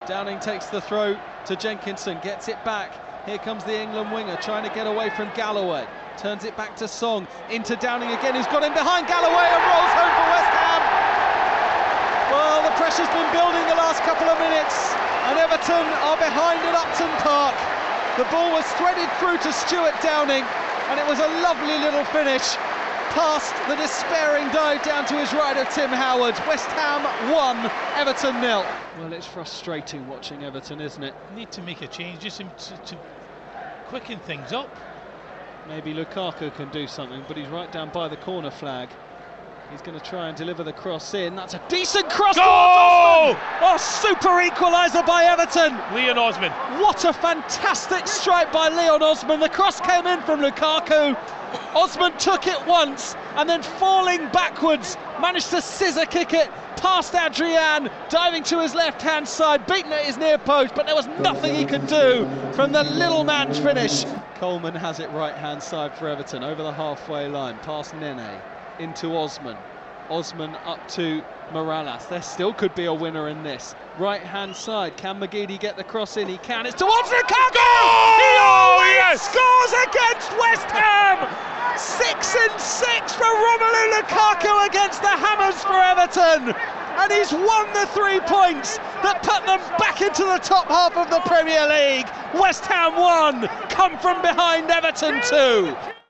Downing takes the throw to Jenkinson, gets it back. Here comes the England winger trying to get away from Galloway. Turns it back to Song, into Downing again, who's got him behind Galloway and rolls home for West Ham. Well, the pressure's been building the last couple of minutes, and Everton are behind at Upton Park. The ball was threaded through to Stuart Downing, and it was a lovely little finish past the despairing dive down to his right of Tim Howard. West Ham 1, Everton 0. Well, it's frustrating watching Everton, isn't it? Need to make a change just to quicken things up. Maybe Lukaku can do something, but he's right down by the corner flag. He's going to try and deliver the cross in. That's a decent cross. Goal! Oh, super equaliser by Everton. Leon Osman. What a fantastic strike by Leon Osman. The cross came in from Lukaku. Osman took it once and then falling backwards managed to scissor kick it past Adrian, diving to his left hand side, beaten at his near post, but there was nothing he could do from the little man's finish. Coleman has it right hand side for Everton, over the halfway line, past Nene into Osman. Osman up to Morales. There still could be a winner in this. Right hand side, can McGeady get the cross in? He can. It's towards Lukaku! He scores against West Ham! 6 and 6 for Romelu Lukaku against the Hammers for Everton, and he's won the 3 points that put them back into the top half of the Premier League. West Ham 1, come from behind Everton 2.